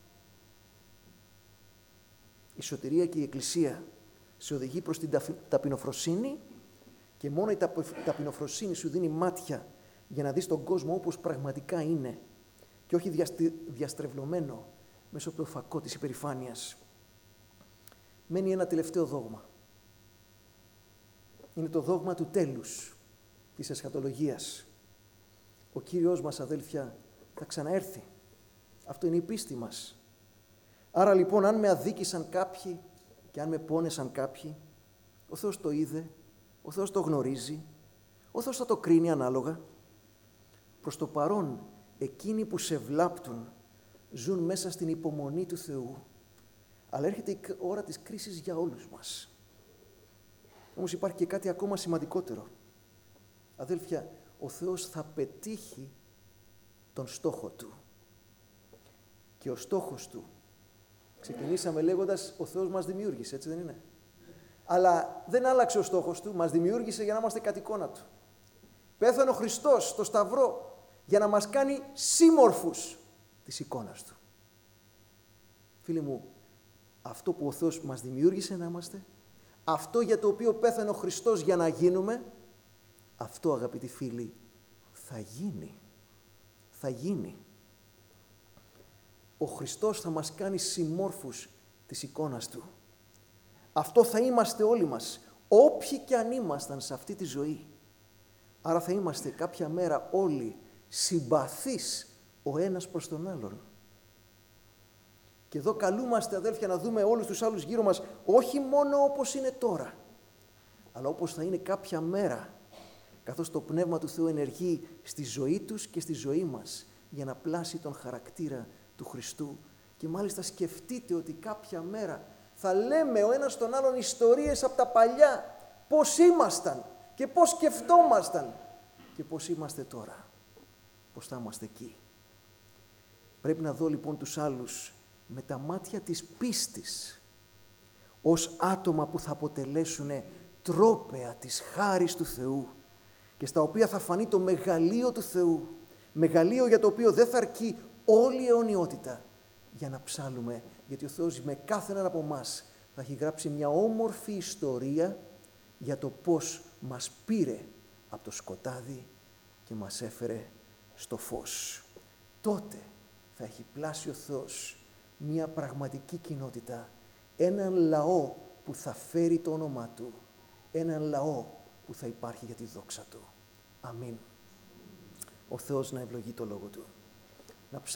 Η σωτηρία και η Εκκλησία σε οδηγεί προς την ταπεινοφροσύνη και μόνο η ταπεινοφροσύνη σου δίνει μάτια για να δεις τον κόσμο όπως πραγματικά είναι και όχι διαστρεβλωμένο μέσω από το φακό της υπερηφάνειας. Μένει ένα τελευταίο δόγμα. Είναι το δόγμα του τέλους, της εσχατολογίας. Ο Κύριος μας, αδέλφια, θα ξαναέρθει. Αυτό είναι η πίστη μας. Άρα λοιπόν, αν με αδίκησαν κάποιοι και αν με πόνεσαν κάποιοι, ο Θεός το είδε, ο Θεός το γνωρίζει, ο Θεός θα το κρίνει ανάλογα. Προς το παρόν, εκείνοι που σε βλάπτουν ζουν μέσα στην υπομονή του Θεού. Αλλά έρχεται η ώρα της κρίσης για όλους μας. Όμως υπάρχει και κάτι ακόμα σημαντικότερο. Αδέλφια, ο Θεός θα πετύχει τον στόχο Του. Και ο στόχος Του, ξεκινήσαμε λέγοντας, ο Θεός μας δημιούργησε, έτσι δεν είναι? Αλλά δεν άλλαξε ο στόχος Του, μας δημιούργησε για να είμαστε κατ' εικόνα Του. Πέθανε ο Χριστός στο Σταυρό για να μας κάνει σύμμορφους της εικόνας Του. Φίλοι μου, αυτό που ο Θεός μας δημιούργησε να είμαστε, αυτό για το οποίο πέθανε ο Χριστός για να γίνουμε, αυτό, αγαπητοί φίλοι, θα γίνει. Θα γίνει. Ο Χριστός θα μας κάνει συμμόρφους της εικόνας Του. Αυτό θα είμαστε όλοι μας, όποιοι και αν ήμασταν σε αυτή τη ζωή. Άρα θα είμαστε κάποια μέρα όλοι συμπαθείς ο ένας προς τον άλλον. Και εδώ καλούμαστε, αδέλφια, να δούμε όλους τους άλλους γύρω μας, όχι μόνο όπως είναι τώρα, αλλά όπως θα είναι κάποια μέρα, καθώς το Πνεύμα του Θεού ενεργεί στη ζωή τους και στη ζωή μας, για να πλάσει τον χαρακτήρα του Χριστού. Και μάλιστα σκεφτείτε ότι κάποια μέρα θα λέμε ο ένας τον άλλον ιστορίες από τα παλιά, πώς ήμασταν και πώς σκεφτόμασταν και πώς είμαστε τώρα, πώς θα είμαστε εκεί. Πρέπει να δω λοιπόν τους άλλους με τα μάτια της πίστης, ως άτομα που θα αποτελέσουν τρόπαια της χάρης του Θεού και στα οποία θα φανεί το μεγαλείο του Θεού, μεγαλείο για το οποίο δεν θα αρκεί όλη η αιωνιότητα για να ψάλουμε, γιατί ο Θεός με κάθε έναν από εμάς θα έχει γράψει μια όμορφη ιστορία για το πώς μας πήρε από το σκοτάδι και μας έφερε στο φως. Τότε θα έχει πλάσει ο Θεός μια πραγματική κοινότητα, έναν λαό που θα φέρει το όνομά Του, έναν λαό που θα υπάρχει για τη δόξα Του. Αμήν. Ο Θεός να ευλογεί το Λόγο Του.